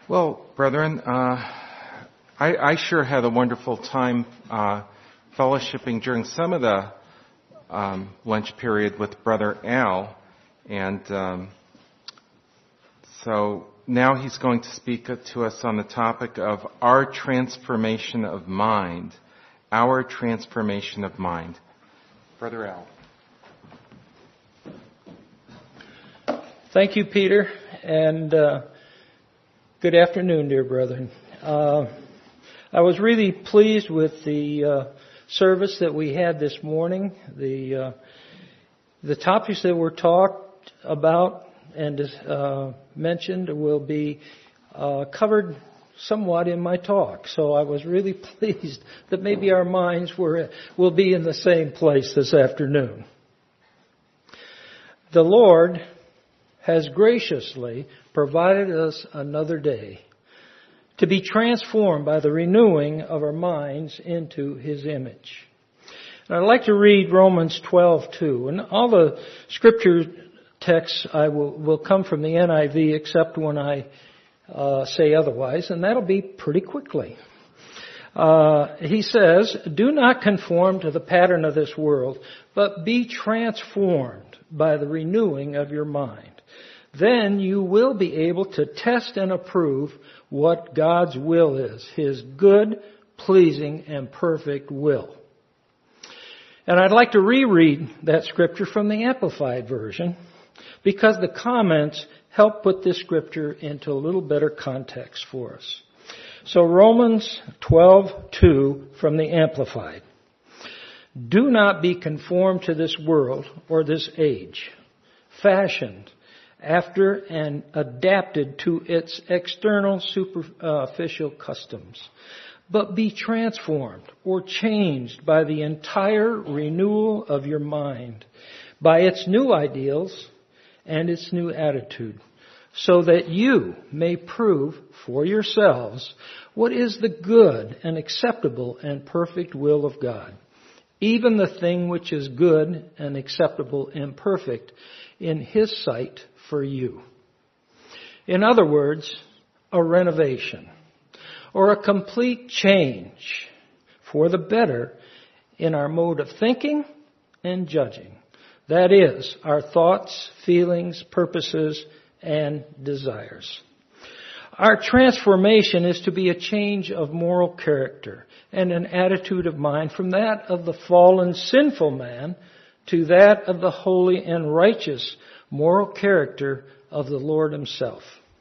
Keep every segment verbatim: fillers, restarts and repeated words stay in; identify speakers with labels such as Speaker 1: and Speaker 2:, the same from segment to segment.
Speaker 1: Well, brethren, uh, I, I sure had a wonderful time uh, fellowshipping during some of the um, lunch period with Brother Al, and um, so now he's going to speak to us on the topic of our transformation of mind, our transformation of mind. Brother Al.
Speaker 2: Thank you, Peter, and uh, good afternoon, dear brethren. Uh, I was really pleased with the uh, service that we had this morning. The uh, the topics that were talked about and uh, mentioned will be uh, covered somewhat in my talk. So I was really pleased that maybe our minds were will be in the same place this afternoon. The Lord has graciously provided us another day to be transformed by the renewing of our minds into His image. And I'd like to read Romans twelve two, and all the scripture texts I will, will come from the N I V except when I uh, say otherwise, and that'll be pretty quickly. Uh, he says, "Do not conform to the pattern of this world, but be transformed by the renewing of your mind. Then you will be able to test and approve what God's will is, His good, pleasing, and perfect will." And I'd like to reread that scripture from the Amplified Version because the comments help put this scripture into a little better context for us. So Romans twelve two from the Amplified. "Do not be conformed to this world or this age, fashioned after and adapted to its external superficial customs, but be transformed or changed by the entire renewal of your mind, by its new ideals and its new attitude, so that you may prove for yourselves what is the good and acceptable and perfect will of God, even the thing which is good and acceptable and perfect in His sight for you." In other words, a renovation or a complete change for the better in our mode of thinking and judging. That is, our thoughts, feelings, purposes, and desires. Our transformation is to be a change of moral character and an attitude of mind from that of the fallen, sinful man to that of the holy and righteous moral character of the Lord Himself.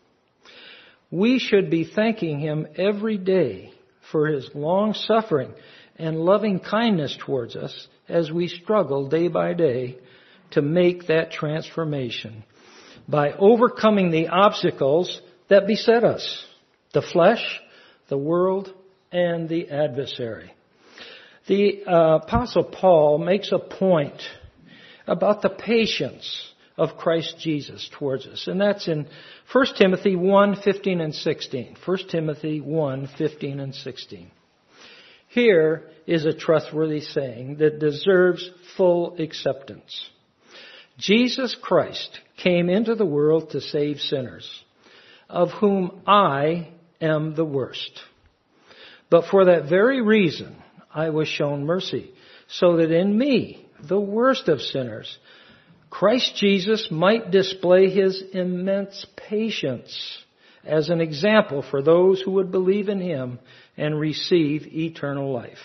Speaker 2: We should be thanking Him every day for His long suffering and loving kindness towards us as we struggle day by day to make that transformation by overcoming the obstacles that beset us, the flesh, the world, and the adversary. The uh, Apostle Paul makes a point about the patience of Christ Jesus towards us. And that's in First Timothy one fifteen and sixteen. First Timothy one fifteen and sixteen. Here is a trustworthy saying that deserves full acceptance. Jesus Christ came into the world to save sinners, of whom I am the worst. But for that very reason I was shown mercy, so that in me, the worst of sinners, Christ Jesus might display His immense patience as an example for those who would believe in Him and receive eternal life.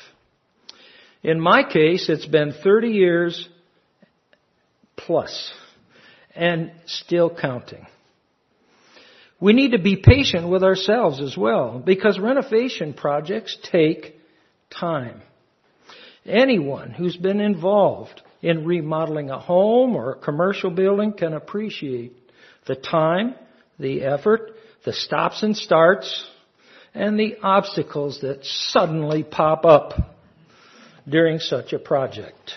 Speaker 2: In my case, it's been thirty years plus and still counting. We need to be patient with ourselves as well, because renovation projects take time. Anyone who's been involved in remodeling a home or a commercial building can appreciate the time, the effort, the stops and starts, and the obstacles that suddenly pop up during such a project.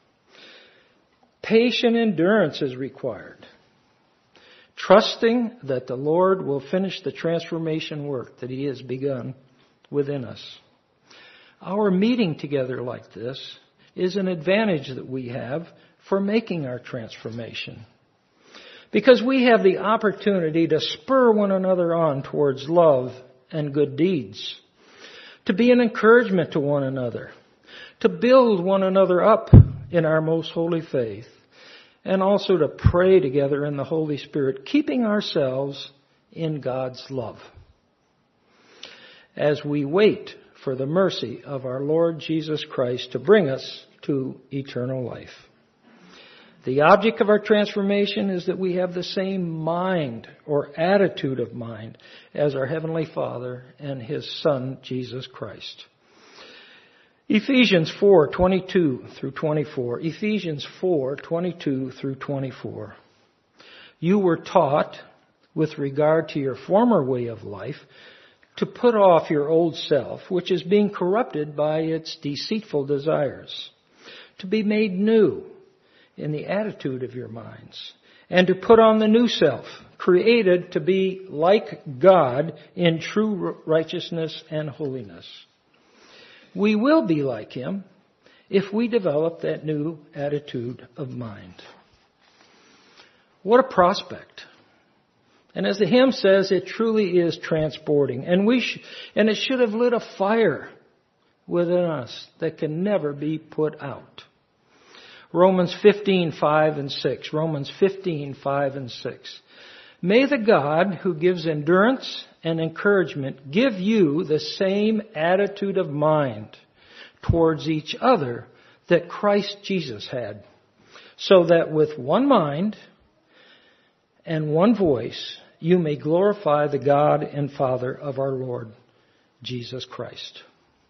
Speaker 2: Patient endurance is required, trusting that the Lord will finish the transformation work that He has begun within us. Our meeting together like this is an advantage that we have for making our transformation. Because we have the opportunity to spur one another on towards love and good deeds, to be an encouragement to one another, to build one another up in our most holy faith, and also to pray together in the Holy Spirit, keeping ourselves in God's love, as we wait for the mercy of our Lord Jesus Christ to bring us to eternal life. The object of our transformation is that we have the same mind or attitude of mind as our Heavenly Father and His Son, Jesus Christ. Ephesians four twenty-two through twenty-four. Ephesians four twenty-two through twenty-four. You were taught, with regard to your former way of life, to put off your old self, which is being corrupted by its deceitful desires, to be made new in the attitude of your minds, and to put on the new self, created to be like God in true righteousness and holiness. We will be like Him if we develop that new attitude of mind. What a prospect. And as the hymn says, it truly is transporting. And we sh- and it should have lit a fire within us that can never be put out. Romans fifteen, five and six. Romans fifteen, five and six. May the God who gives endurance and encouragement give you the same attitude of mind towards each other that Christ Jesus had, so that with one mind and one voice you may glorify the God and Father of our Lord Jesus Christ.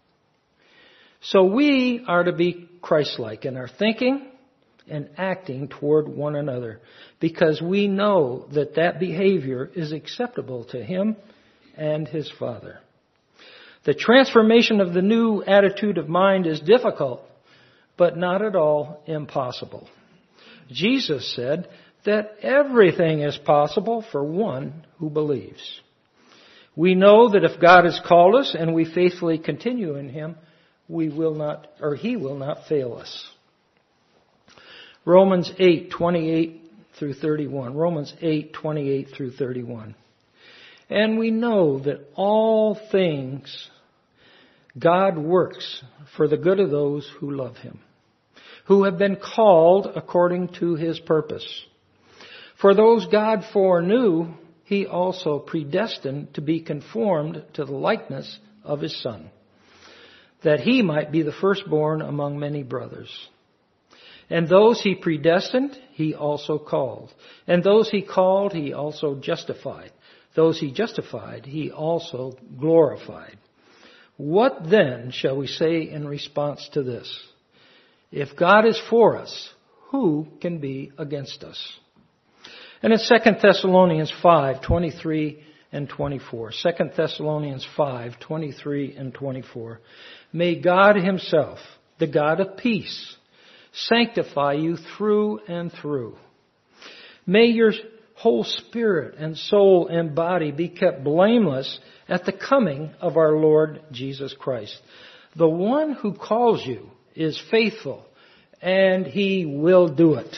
Speaker 2: So we are to be Christ-like in our thinking and acting toward one another, because we know that that behavior is acceptable to Him and His Father. The transformation of the new attitude of mind is difficult, but not at all impossible. Jesus said that everything is possible for one who believes. We know that if God has called us and we faithfully continue in Him, we will not, or He will not fail us. Romans eight, twenty-eight through thirty-one. Romans eight, twenty-eight through thirty-one. And we know that all things God works for the good of those who love Him, who have been called according to His purpose. For those God foreknew, He also predestined to be conformed to the likeness of His Son, that He might be the firstborn among many brothers. And those He predestined, He also called. And those He called, He also justified. Those He justified, He also glorified. What then shall we say in response to this? If God is for us, who can be against us? And in Second Thessalonians five, twenty-three and twenty-four. Second Thessalonians five, twenty-three and twenty-four. May God Himself, the God of peace, sanctify you through and through. May your whole spirit and soul and body be kept blameless at the coming of our Lord Jesus Christ. The one who calls you is faithful, and He will do it.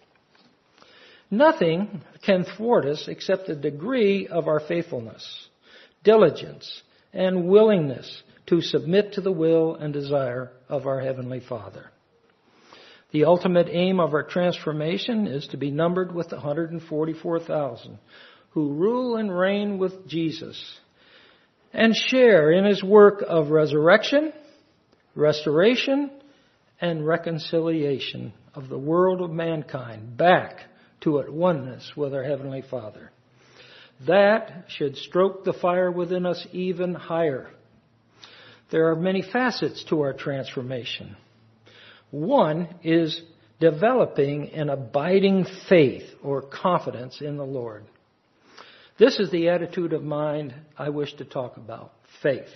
Speaker 2: Nothing can thwart us except the degree of our faithfulness, diligence, and willingness to submit to the will and desire of our Heavenly Father. The ultimate aim of our transformation is to be numbered with the one hundred forty-four thousand who rule and reign with Jesus and share in His work of resurrection, restoration, and reconciliation of the world of mankind back to at oneness with our Heavenly Father. That should stroke the fire within us even higher. There are many facets to our transformation. One is developing an abiding faith or confidence in the Lord. This is the attitude of mind I wish to talk about, faith.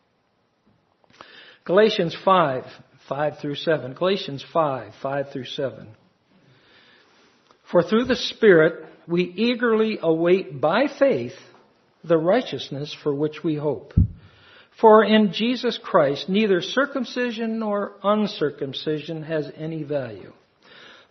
Speaker 2: Galatians five, five through seven. Galatians five, five through seven. For through the Spirit we eagerly await by faith the righteousness for which we hope. For in Jesus Christ neither circumcision nor uncircumcision has any value.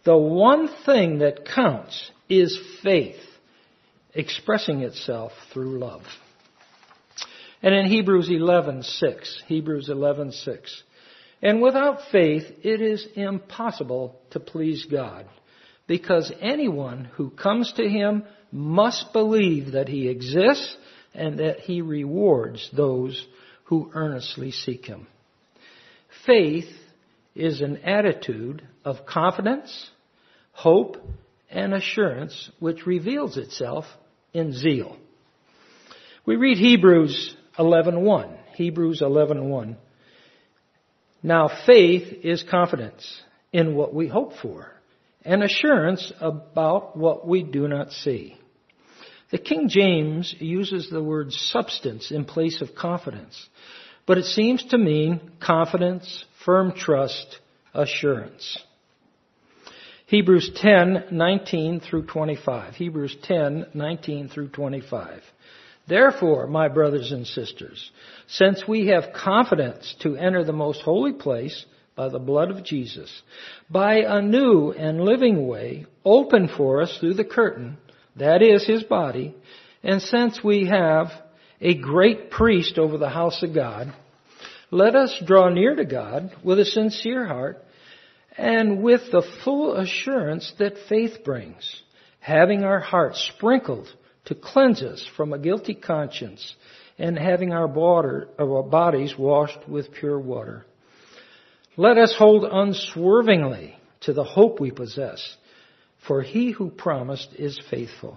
Speaker 2: The one thing that counts is faith, expressing itself through love. And in Hebrews eleven six, Hebrews eleven six, and without faith it is impossible to please God, because anyone who comes to Him must believe that He exists and that He rewards those who earnestly seek Him. Faith is an attitude of confidence, hope, and assurance which reveals itself in zeal. We read Hebrews eleven one. Hebrews eleven one. Now faith is confidence in what we hope for, and assurance about what we do not see. The King James uses the word substance in place of confidence, but it seems to mean confidence, firm trust, assurance. Hebrews ten nineteen through twenty-five. Hebrews ten nineteen through twenty-five. Therefore, my brothers and sisters, since we have confidence to enter the most holy place by the blood of Jesus, by a new and living way open for us through the curtain, that is His body, and since we have a great priest over the house of God, let us draw near to God with a sincere heart and with the full assurance that faith brings, having our hearts sprinkled to cleanse us from a guilty conscience, and having our, water, our bodies washed with pure water. Let us hold unswervingly to the hope we possess, for He who promised is faithful.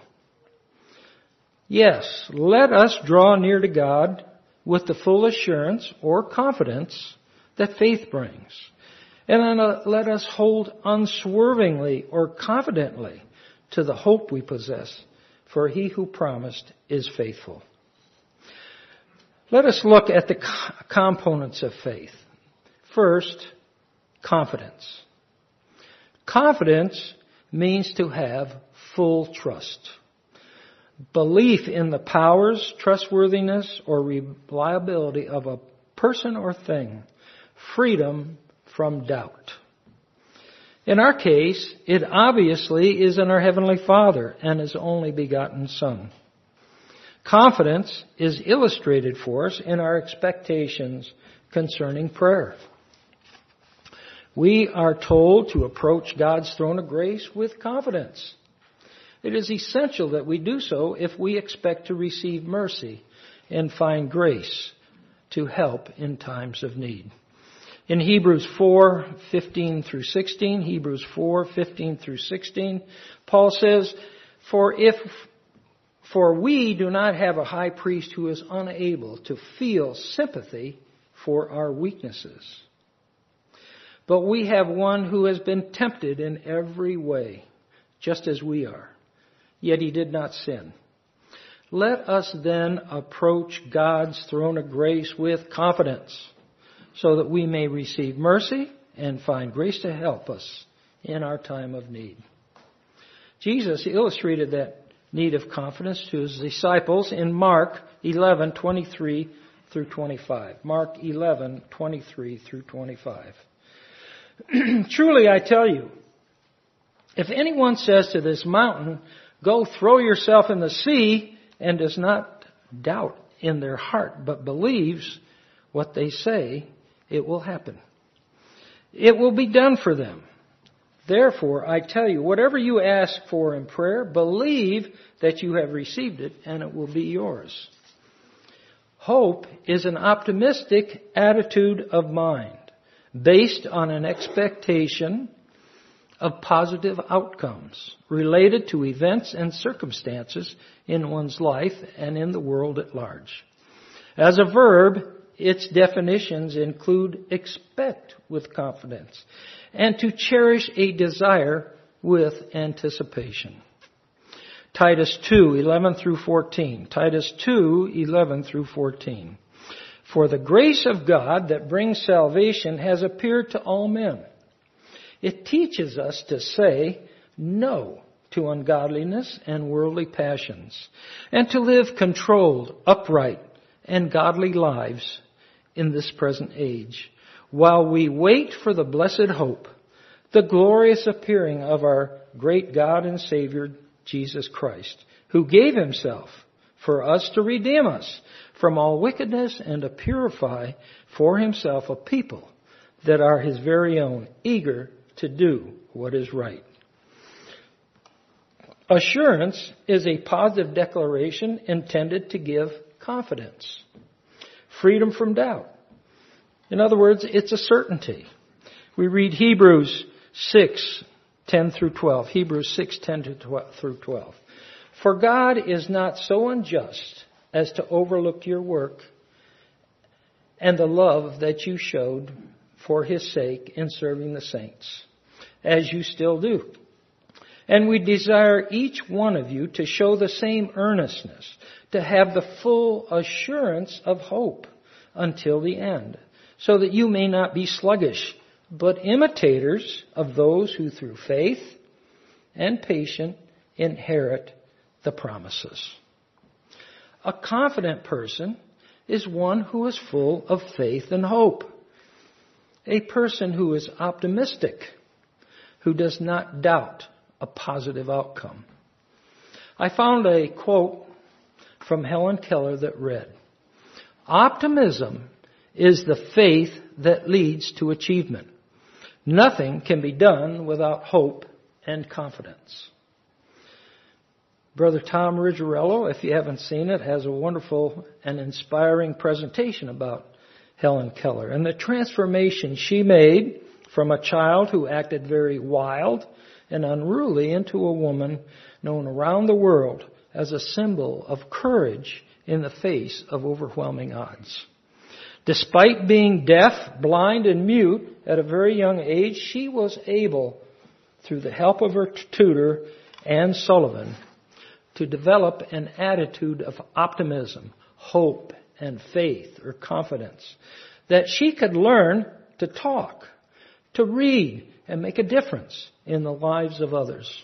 Speaker 2: Yes, let us draw near to God with the full assurance or confidence that faith brings. And then let us hold unswervingly or confidently to the hope we possess, for He who promised is faithful. Let us look at the components of faith. First, confidence. Confidence means to have full trust. Belief in the powers, trustworthiness, or reliability of a person or thing. Freedom from doubt. In our case, it obviously is in our Heavenly Father and His only begotten Son. Confidence is illustrated for us in our expectations concerning prayer. We are told to approach God's throne of grace with confidence. It is essential that we do so if we expect to receive mercy and find grace to help in times of need. In Hebrews four fifteen through sixteen, Hebrews four fifteen through sixteen, Paul says, For if for we do not have a high priest who is unable to feel sympathy for our weaknesses, but we have one who has been tempted in every way, just as we are, yet He did not sin. Let us then approach God's throne of grace with confidence, so that we may receive mercy and find grace to help us in our time of need. Jesus illustrated that need of confidence to His disciples in Mark eleven twenty-three through twenty-five. Mark eleven twenty-three through twenty-five. Truly I tell you, if anyone says to this mountain, go throw yourself in the sea, and does not doubt in their heart, but believes what they say, it will happen. It will be done for them. Therefore, I tell you, whatever you ask for in prayer, believe that you have received it, and it will be yours. Hope is an optimistic attitude of mind, based on an expectation of positive outcomes related to events and circumstances in one's life and in the world at large. As a verb, its definitions include expect with confidence and to cherish a desire with anticipation. Titus two eleven through fourteen. Titus two eleven through fourteen. For the grace of God that brings salvation has appeared to all men. It teaches us to say no to ungodliness and worldly passions, and to live controlled, upright, and godly lives in this present age, while we wait for the blessed hope, the glorious appearing of our great God and Savior, Jesus Christ, who gave himself for us to redeem us from all wickedness and to purify for himself a people that are his very own, eager to do what is right. Assurance is a positive declaration intended to give confidence, freedom from doubt. In other words, it's a certainty. We read Hebrews six, ten through twelve. Hebrews six, ten through twelve. For God is not so unjust as to overlook your work and the love that you showed for his sake in serving the saints, as you still do. And we desire each one of you to show the same earnestness, to have the full assurance of hope until the end, so that you may not be sluggish, but imitators of those who through faith and patience inherit the promises. A confident person is one who is full of faith and hope. A person who is optimistic, who does not doubt a positive outcome. I found a quote from Helen Keller that read, "Optimism is the faith that leads to achievement. Nothing can be done without hope and confidence." Brother Tom Rizzarello, if you haven't seen it, has a wonderful and inspiring presentation about Helen Keller and the transformation she made from a child who acted very wild and unruly into a woman known around the world as a symbol of courage in the face of overwhelming odds. Despite being deaf, blind, and mute at a very young age, she was able, through the help of her tutor, Anne Sullivan, to develop an attitude of optimism, hope, and faith or confidence, that she could learn to talk, to read, and make a difference in the lives of others.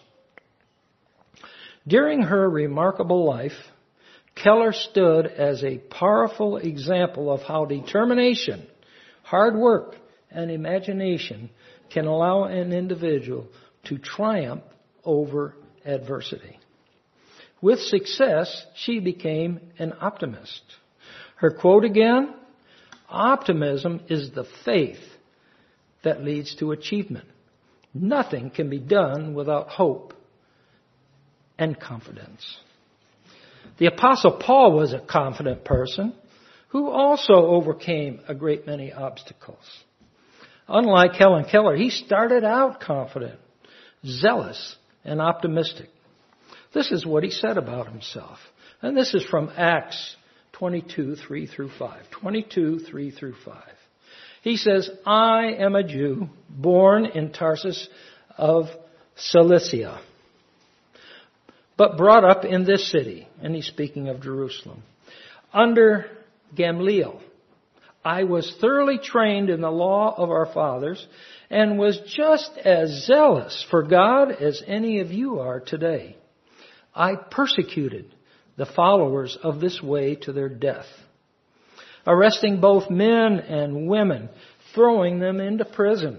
Speaker 2: During her remarkable life, Keller stood as a powerful example of how determination, hard work, and imagination can allow an individual to triumph over adversity. With success, she became an optimist. Her quote again, "Optimism is the faith that leads to achievement. Nothing can be done without hope and confidence." The Apostle Paul was a confident person who also overcame a great many obstacles. Unlike Helen Keller, he started out confident, zealous, and optimistic. This is what he said about himself. And this is from Acts twenty-two, three through five. twenty-two, three through five. He says, "I am a Jew, born in Tarsus of Cilicia, but brought up in this city," and he's speaking of Jerusalem, "under Gamaliel. I was thoroughly trained in the law of our fathers and was just as zealous for God as any of you are today. I persecuted the followers of this way to their death, arresting both men and women, throwing them into prison.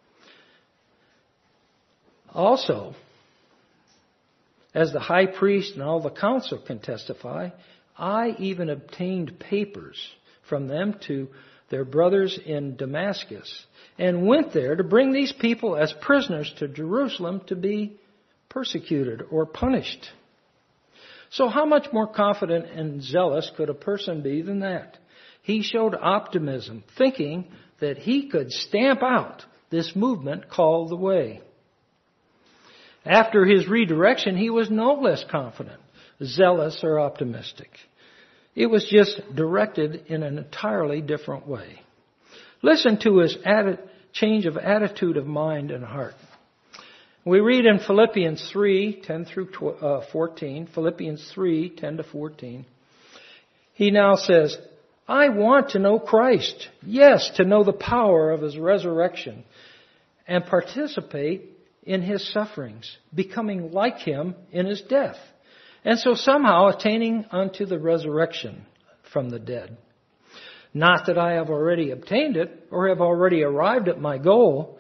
Speaker 2: Also, as the high priest and all the council can testify, I even obtained papers from them to their brothers in Damascus and went there to bring these people as prisoners to Jerusalem to be persecuted or punished." So how much more confident and zealous could a person be than that? He showed optimism, thinking that he could stamp out this movement called the Way. After his redirection, he was no less confident, zealous, or optimistic. It was just directed in an entirely different way. Listen to his atti- change of attitude of mind and heart. We read in Philippians three, ten through fourteen, Philippians three, ten to fourteen. He now says, "I want to know Christ, yes, to know the power of his resurrection and participate in his sufferings, becoming like him in his death, and so somehow attaining unto the resurrection from the dead. Not that I have already obtained it or have already arrived at my goal.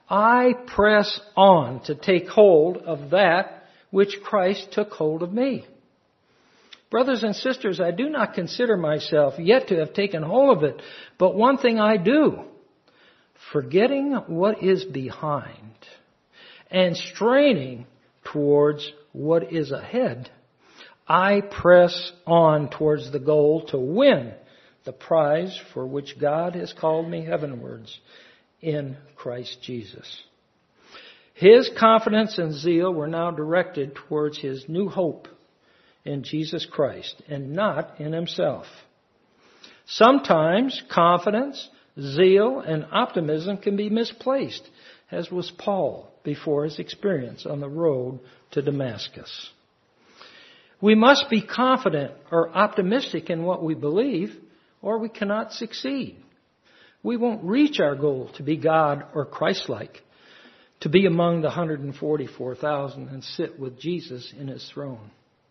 Speaker 2: I press on to take hold of that which Christ took hold of me. Brothers and sisters, I do not consider myself yet to have taken hold of it, but one thing I do, forgetting what is behind and straining towards what is ahead, I press on towards the goal to win the prize for which God has called me heavenwards in Christ Jesus. His confidence and zeal were now directed towards his new hope in Jesus Christ and not in himself. Sometimes confidence, zeal, and optimism can be misplaced, as was Paul before his experience on the road to Damascus. We must be confident or optimistic in what we believe, or we cannot succeed. We won't reach our goal to be God or Christ-like, to be among the one hundred forty-four thousand and sit with Jesus in his throne.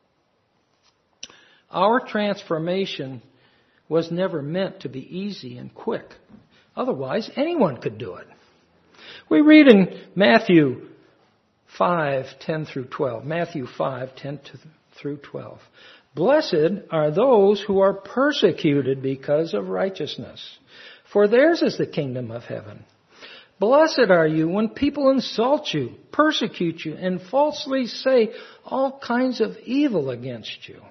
Speaker 2: Our transformation was never meant to be easy and quick. Otherwise, anyone could do it. We read in Matthew five, ten through twelve. Matthew five, ten through twelve. Blessed are those who are persecuted because of righteousness, for theirs is the kingdom of heaven. Blessed are you when people insult you, persecute you, and falsely say all kinds of evil against you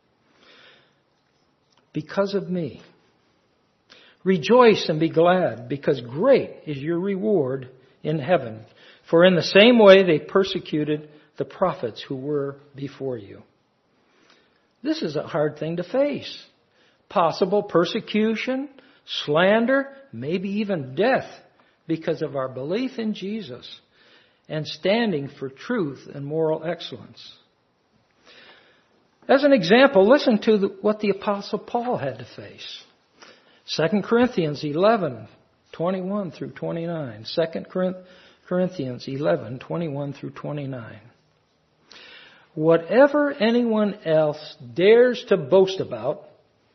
Speaker 2: because of me. Rejoice and be glad, because great is your reward in heaven. For in the same way they persecuted the prophets who were before you. This is a hard thing to face. Possible persecution, slander, maybe even death because of our belief in Jesus and standing for truth and moral excellence. As an example, listen to the, what the Apostle Paul had to face. Second Corinthians eleven, twenty-one through twenty-nine. Second Corinthians eleven, twenty-one through twenty-nine. Whatever anyone else dares to boast about,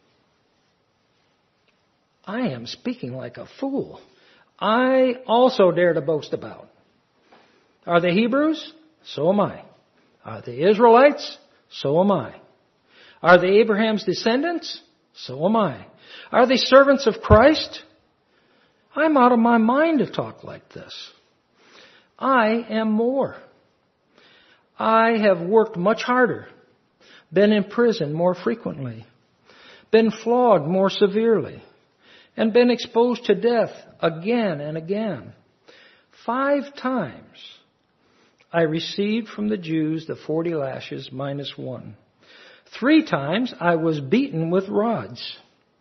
Speaker 2: I am speaking like a fool. I also dare to boast about. Are they Hebrews? So am I. Are they Israelites? So am I. Are they Abraham's descendants? So am I. Are they servants of Christ? I'm out of my mind to talk like this. I am more. I have worked much harder, been in prison more frequently, been flogged more severely, and been exposed to death again and again. Five times I received from the Jews the forty lashes minus one. Three times I was beaten with rods.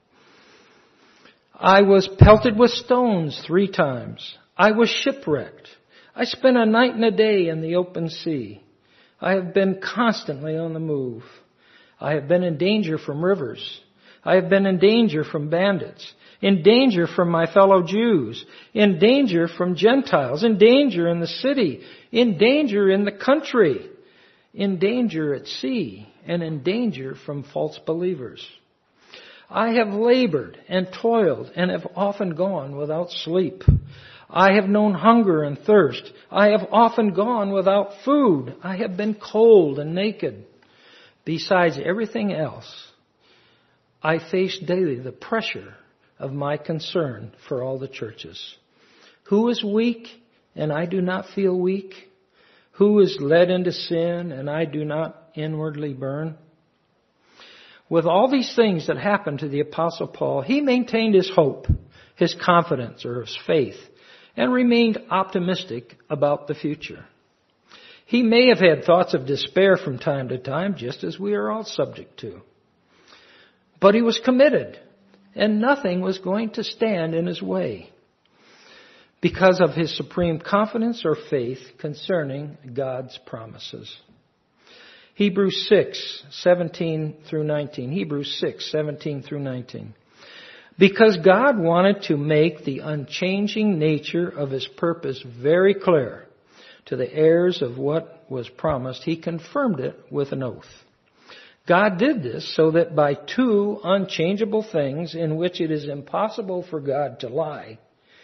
Speaker 2: I was pelted with stones three times. I was shipwrecked. I spent a night and a day in the open sea. I have been constantly on the move. I have been in danger from rivers. I have been in danger from bandits, in danger from my fellow Jews, in danger from Gentiles, in danger in the city, in danger in the country, in danger at sea, and in danger from false believers. I have labored and toiled and have often gone without sleep. I have known hunger and thirst. I have often gone without food. I have been cold and naked. Besides everything else, I face daily the pressure of my concern for all the churches. Who is weak and I do not feel weak? Who is led into sin and I do not inwardly burn? With all these things that happened to the Apostle Paul, he maintained his hope, his confidence, or his faith, and remained optimistic about the future. He may have had thoughts of despair from time to time, just as we are all subject to. But he was committed, and nothing was going to stand in his way because of his supreme confidence or faith concerning God's promises. Hebrews six, seventeen through nineteen. Hebrews six, seventeen through nineteen. Because God wanted to make the unchanging nature of His purpose very clear to the heirs of what was promised, He confirmed it with an oath. God did this so that by two unchangeable things in which it is impossible for God to lie,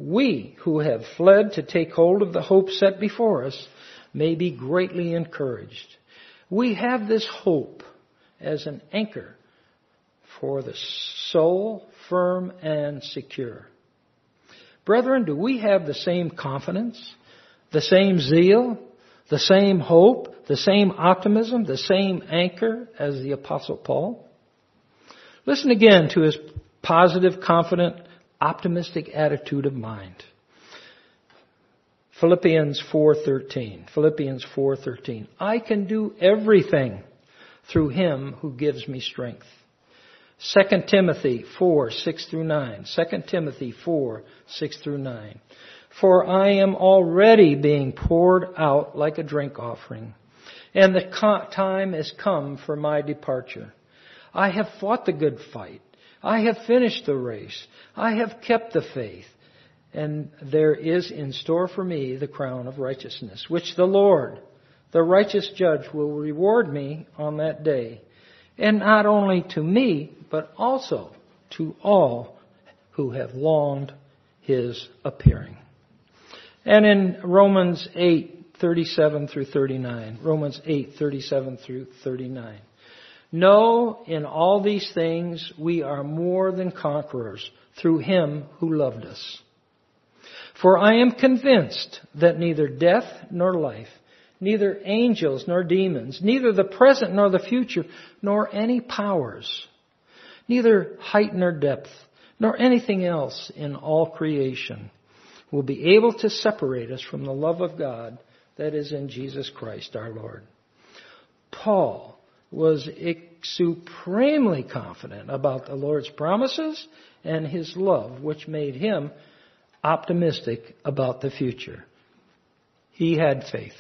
Speaker 2: we who have fled to take hold of the hope set before us may be greatly encouraged. We have this hope as an anchor for the soul, firm and secure. Brethren, do we have the same confidence, the same zeal, the same hope, the same optimism, the same anchor as the Apostle Paul? Listen again to his positive, confident, optimistic attitude of mind. Philippians four thirteen. Philippians four thirteen. I can do everything through him who gives me strength. Second Timothy four six through nine. Second Timothy four six through nine. For I am already being poured out like a drink offering, and the time is come for my departure. I have fought the good fight. I have finished the race. I have kept the faith. And there is in store for me the crown of righteousness, which the Lord, the righteous judge, will reward me on that day. And not only to me, but also to all who have longed his appearing. And in Romans eight thirty-seven through thirty-nine, Romans eight thirty-seven through thirty-nine. No, in all these things we are more than conquerors through him who loved us. For I am convinced that neither death nor life, neither angels nor demons, neither the present nor the future, nor any powers, neither height nor depth, nor anything else in all creation will be able to separate us from the love of God that is in Jesus Christ our Lord. Paul was supremely confident about the Lord's promises and his love, which made him optimistic about the future. He had faith.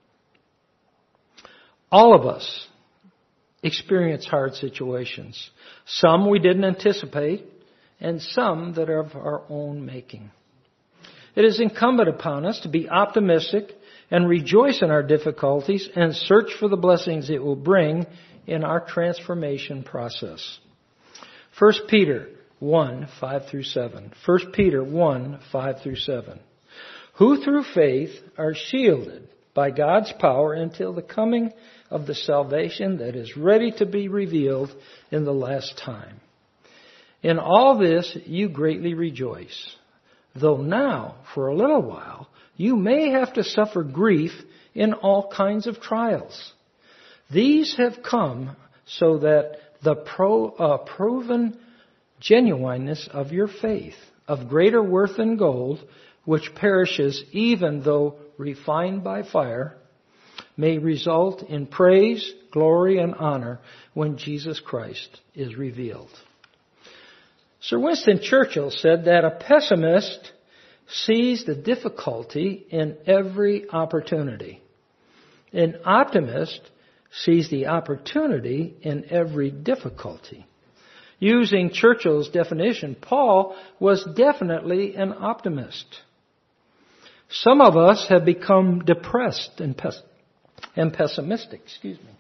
Speaker 2: All of us experience hard situations. Some we didn't anticipate, and some that are of our own making. It is incumbent upon us to be optimistic and rejoice in our difficulties and search for the blessings it will bring in our transformation process. First Peter one, five through seven. First Peter one, five through seven. Who through faith are shielded by God's power until the coming of the salvation that is ready to be revealed in the last time. In all this you greatly rejoice, though now, for a little while, you may have to suffer grief in all kinds of trials. These have come so that the pro, uh, proven genuineness of your faith, of greater worth than gold, which perishes even though refined by fire, may result in praise, glory, and honor when Jesus Christ is revealed. Sir Winston Churchill said that a pessimist sees the difficulty in every opportunity. An optimist sees the opportunity in every difficulty. Using Churchill's definition, Paul was definitely an optimist. Some of us have become depressed and, pes- and pessimistic. Excuse me.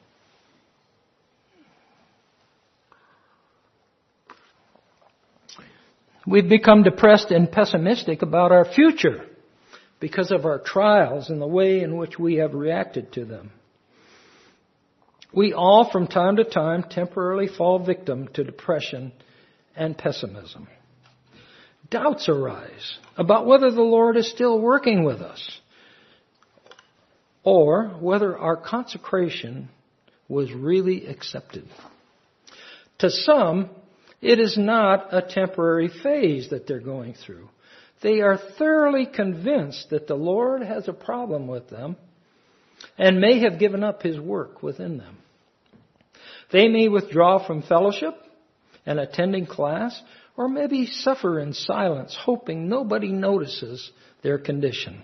Speaker 2: We've become depressed and pessimistic about our future because of our trials and the way in which we have reacted to them. We all, from time to time, temporarily fall victim to depression and pessimism. Doubts arise about whether the Lord is still working with us or whether our consecration was really accepted. To some, it is not a temporary phase that they're going through. They are thoroughly convinced that the Lord has a problem with them and may have given up his work within them. They may withdraw from fellowship and attending class, or maybe suffer in silence, hoping nobody notices their condition.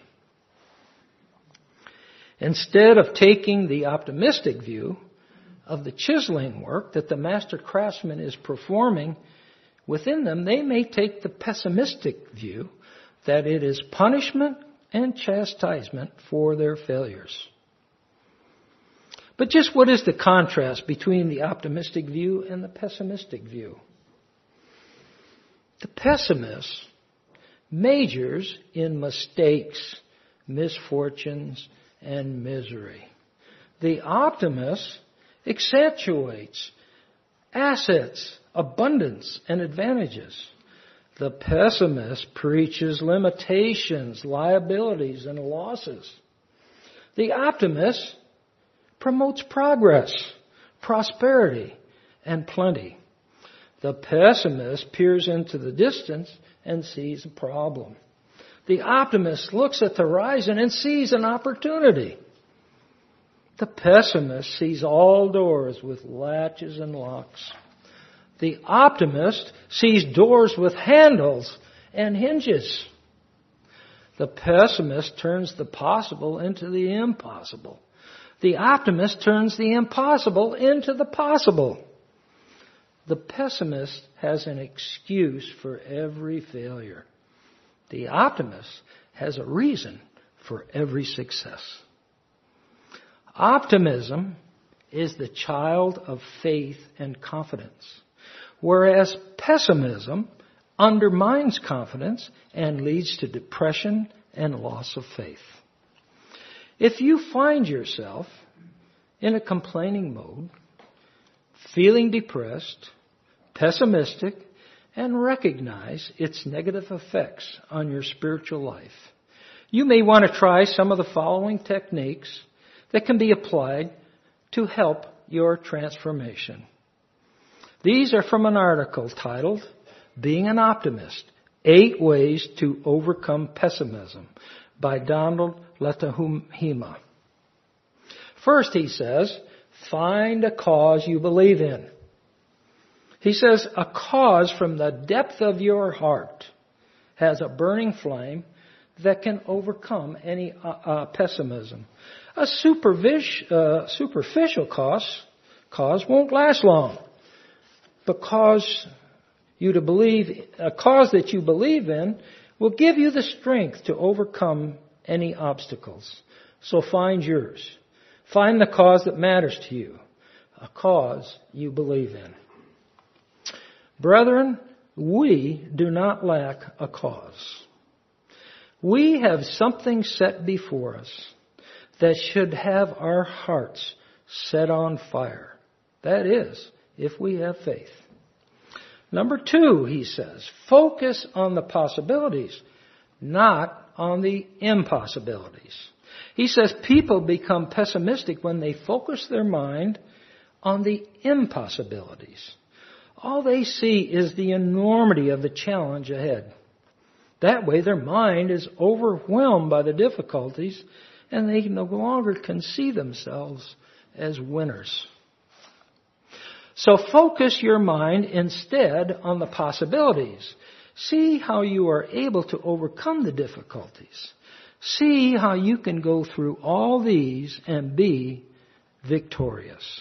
Speaker 2: Instead of taking the optimistic view of the chiseling work that the master craftsman is performing within them, they may take the pessimistic view that it is punishment and chastisement for their failures. But just what is the contrast between the optimistic view and the pessimistic view? The pessimist majors in mistakes, misfortunes, and misery. The optimist accentuates assets, abundance, and advantages. The pessimist preaches limitations, liabilities, and losses. The optimist promotes progress, prosperity, and plenty. The pessimist peers into the distance and sees a problem. The optimist looks at the horizon and sees an opportunity. The pessimist sees all doors with latches and locks. The optimist sees doors with handles and hinges. The pessimist turns the possible into the impossible. The optimist turns the impossible into the possible. The pessimist has an excuse for every failure. The optimist has a reason for every success. Optimism is the child of faith and confidence, whereas pessimism undermines confidence and leads to depression and loss of faith. If you find yourself in a complaining mode, feeling depressed, pessimistic, and recognize its negative effects on your spiritual life, you may want to try some of the following techniques that can be applied to help your transformation. These are from an article titled, Being an Optimist, Eight Ways to Overcome Pessimism by Donald Letahima. First, he says, find a cause you believe in. He says, a cause from the depth of your heart has a burning flame that can overcome any uh, uh, pessimism. A supervis- uh, superficial cause, cause won't last long. But cause you to believe, a cause that you believe in will give you the strength to overcome any obstacles. So find yours. Find the cause that matters to you. A cause you believe in. Brethren, we do not lack a cause. We have something set before us that should have our hearts set on fire. That is, if we have faith. Number two, he says, focus on the possibilities, not on the impossibilities. He says people become pessimistic when they focus their mind on the impossibilities. All they see is the enormity of the challenge ahead. That way their mind is overwhelmed by the difficulties and they no longer can see themselves as winners. So focus your mind instead on the possibilities. See how you are able to overcome the difficulties. See how you can go through all these and be victorious.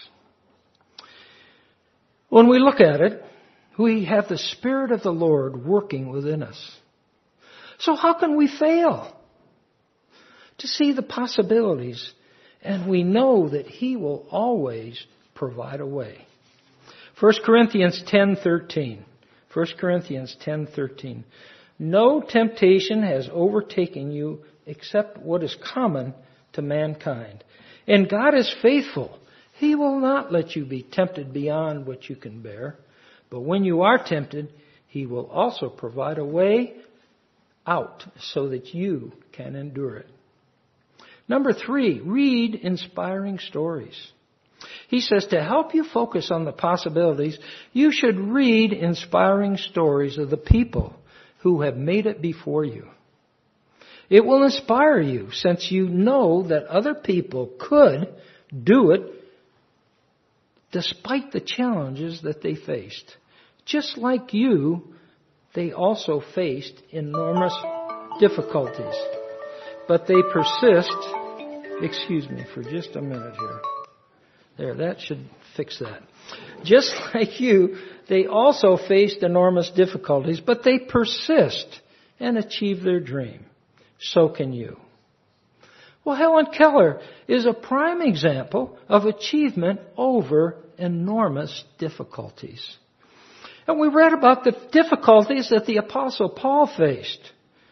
Speaker 2: When we look at it, we have the Spirit of the Lord working within us. So how can we fail? To see the possibilities, and we know that He will always provide a way. First Corinthians ten thirteen. First Corinthians ten thirteen. No temptation has overtaken you except what is common to mankind. And God is faithful. He will not let you be tempted beyond what you can bear. But when you are tempted, He will also provide a way out so that you can endure it. Number three, read inspiring stories. He says to help you focus on the possibilities, you should read inspiring stories of the people who have made it before you. It will inspire you since you know that other people could do it despite the challenges that they faced. Just like you, they also faced enormous difficulties. But they persist. Excuse me for just a minute here. There, that should fix that. Just like you, they also faced enormous difficulties, but they persist and achieve their dream. So can you. Well, Helen Keller is a prime example of achievement over enormous difficulties. And we read about the difficulties that the Apostle Paul faced.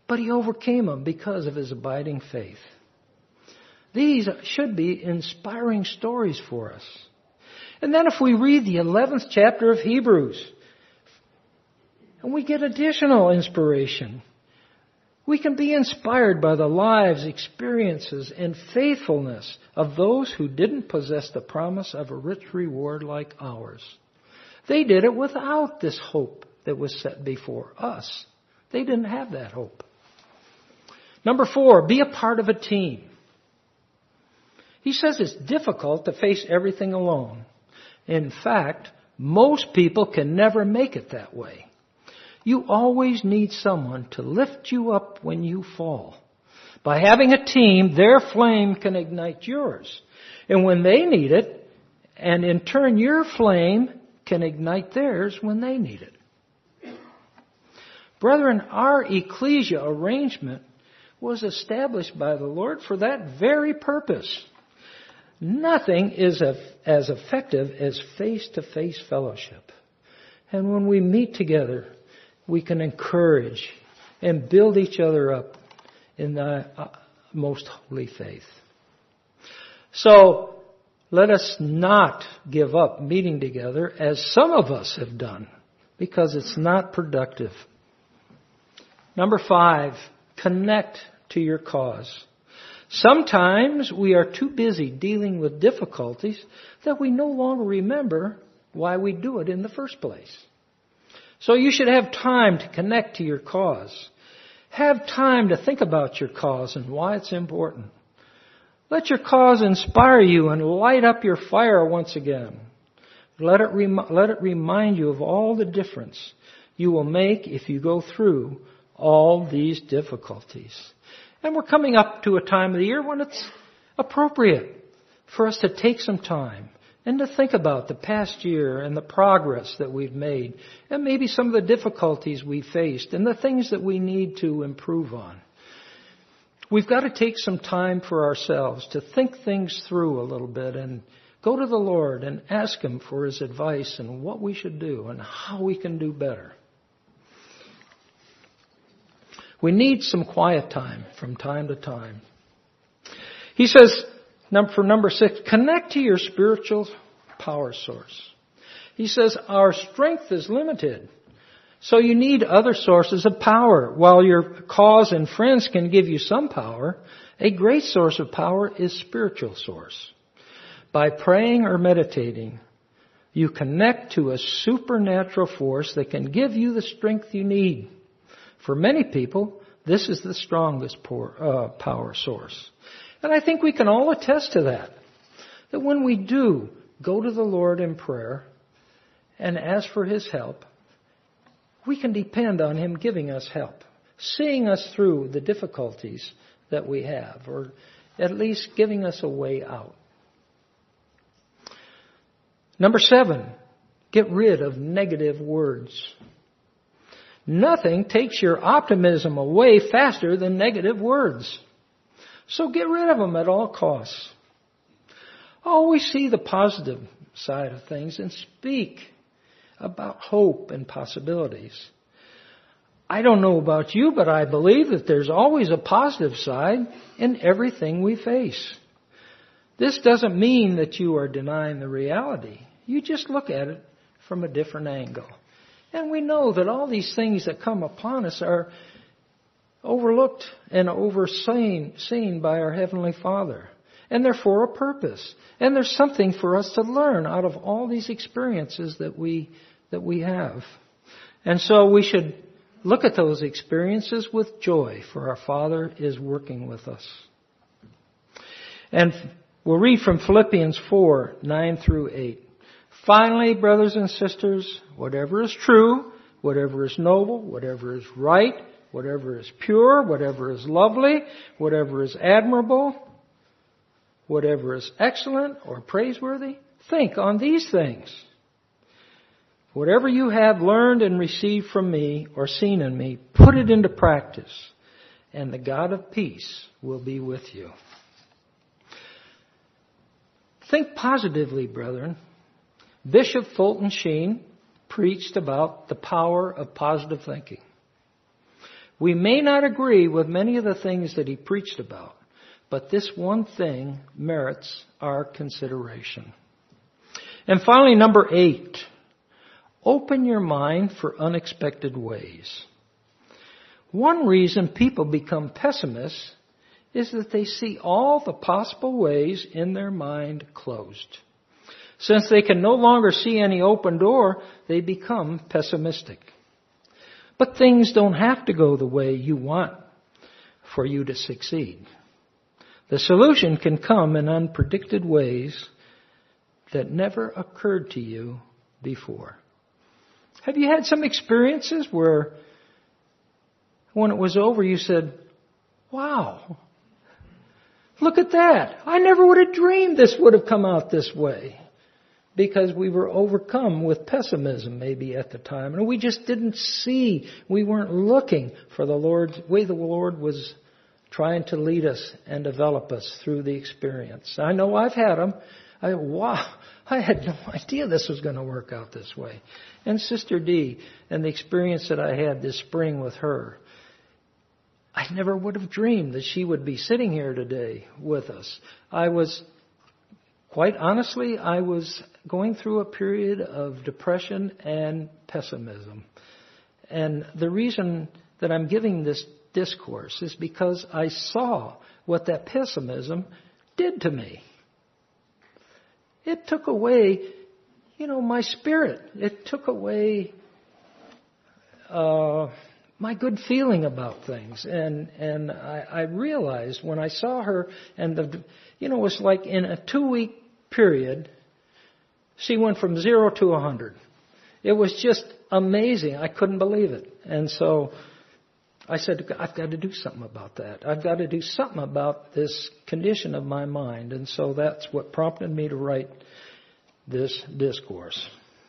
Speaker 2: but he overcame them because of his abiding faith. These should be inspiring stories for us. And then if we read the eleventh chapter of Hebrews, and we get additional inspiration, we can be inspired by the lives, experiences, and faithfulness of those who didn't possess the promise of a rich reward like ours. They did it without this hope that was set before us. They didn't have that hope. Number four, be a part of a team. He says it's difficult to face everything alone. In fact, most people can never make it that way. You always need someone to lift you up when you fall. By having a team, their flame can ignite yours. And when they need it, and in turn your flame can ignite theirs when they need it. Brethren, our ecclesia arrangement was established by the Lord for that very purpose. Nothing is as effective as face-to-face fellowship. And when we meet together, we can encourage and build each other up in the most holy faith. So, let us not give up meeting together as some of us have done, because it's not productive. Number five, connect to your cause. Sometimes we are too busy dealing with difficulties that we no longer remember why we do it in the first place. So you should have time to connect to your cause. Have time to think about your cause and why it's important. Let your cause inspire you and light up your fire once again. Let it, rem- let it remind you of all the difference you will make if you go through all these difficulties. And we're coming up to a time of the year when it's appropriate for us to take some time and to think about the past year and the progress that we've made and maybe some of the difficulties we faced and the things that we need to improve on. We've got to take some time for ourselves to think things through a little bit and go to the Lord and ask Him for His advice and what we should do and how we can do better. We need some quiet time from time to time. He says, for number six, connect to your spiritual power source. He says, our strength is limited. So you need other sources of power. While your cause and friends can give you some power, a great source of power is spiritual source. By praying or meditating, you connect to a supernatural force that can give you the strength you need. For many people, this is the strongest power source. And I think we can all attest to that. That when we do go to the Lord in prayer and ask for His help, we can depend on Him giving us help, seeing us through the difficulties that we have, or at least giving us a way out. Number seven, get rid of negative words. Nothing takes your optimism away faster than negative words. So get rid of them at all costs. Always see the positive side of things and speak about hope and possibilities. I don't know about you, but I believe that there's always a positive side in everything we face. This doesn't mean that you are denying the reality. You just look at it from a different angle. And we know that all these things that come upon us are overlooked and overseen seen by our Heavenly Father. And they're for a purpose. And there's something for us to learn out of all these experiences that we that we have. And so we should look at those experiences with joy, for our Father is working with us. And we'll read from Philippians four, nine through eight. Finally, brothers and sisters, whatever is true, whatever is noble, whatever is right, whatever is pure, whatever is lovely, whatever is admirable, whatever is excellent or praiseworthy, think on these things. Whatever you have learned and received from me or seen in me, put it into practice, and the God of peace will be with you. Think positively, brethren. Bishop Fulton Sheen preached about the power of positive thinking. We may not agree with many of the things that he preached about, but this one thing merits our consideration. And finally, number eight, open your mind for unexpected ways. One reason people become pessimists is that they see all the possible ways in their mind closed. Since they can no longer see any open door, they become pessimistic. But things don't have to go the way you want for you to succeed. The solution can come in unpredicted ways that never occurred to you before. Have you had some experiences where when it was over you said, wow, look at that. I never would have dreamed this would have come out this way. Because we were overcome with pessimism maybe at the time. And we just didn't see, we weren't looking for the Lord's way the Lord was trying to lead us and develop us through the experience. I know I've had them. I, wow, I had no idea this was going to work out this way. And Sister Dee and the experience that I had this spring with her, I never would have dreamed that she would be sitting here today with us. I was, quite honestly, I was going through a period of depression and pessimism. And the reason that I'm giving this discourse is because I saw what that pessimism did to me. It took away, you know, my spirit. It took away uh, my good feeling about things. And and I, I realized when I saw her, and the, you know, it was like in a two-week period, she went from zero to a hundred. It was just amazing. I couldn't believe it. And so I said, I've got to do something about that. I've got to do something about this condition of my mind. And so that's what prompted me to write this discourse.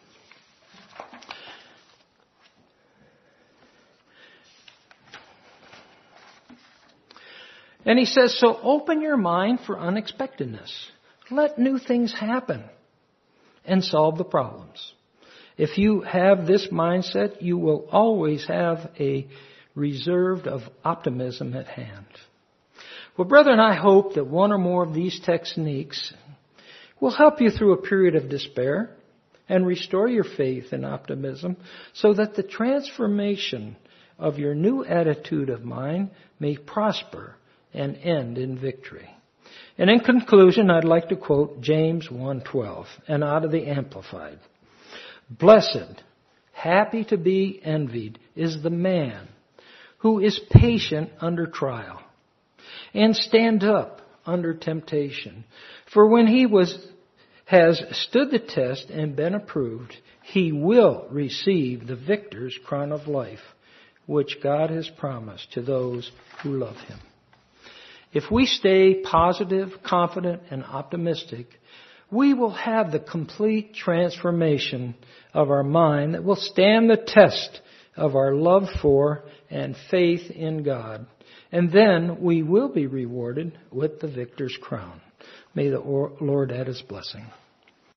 Speaker 2: And he says, so open your mind for unexpectedness. Let new things happen and solve the problems. If you have this mindset, you will always have a reserve of optimism at hand. Well, brethren, I hope that one or more of these techniques will help you through a period of despair and restore your faith and optimism so that the transformation of your new attitude of mind may prosper and end in victory. And in conclusion, I'd like to quote James one twelve, and out of the Amplified. Blessed, happy to be envied, is the man who is patient under trial and stand up under temptation. For when he was has stood the test and been approved, he will receive the victor's crown of life, which God has promised to those who love him. If we stay positive, confident, and optimistic, we will have the complete transformation of our mind that will stand the test of our love for and faith in God. And then we will be rewarded with the victor's crown. May the Lord add his blessing.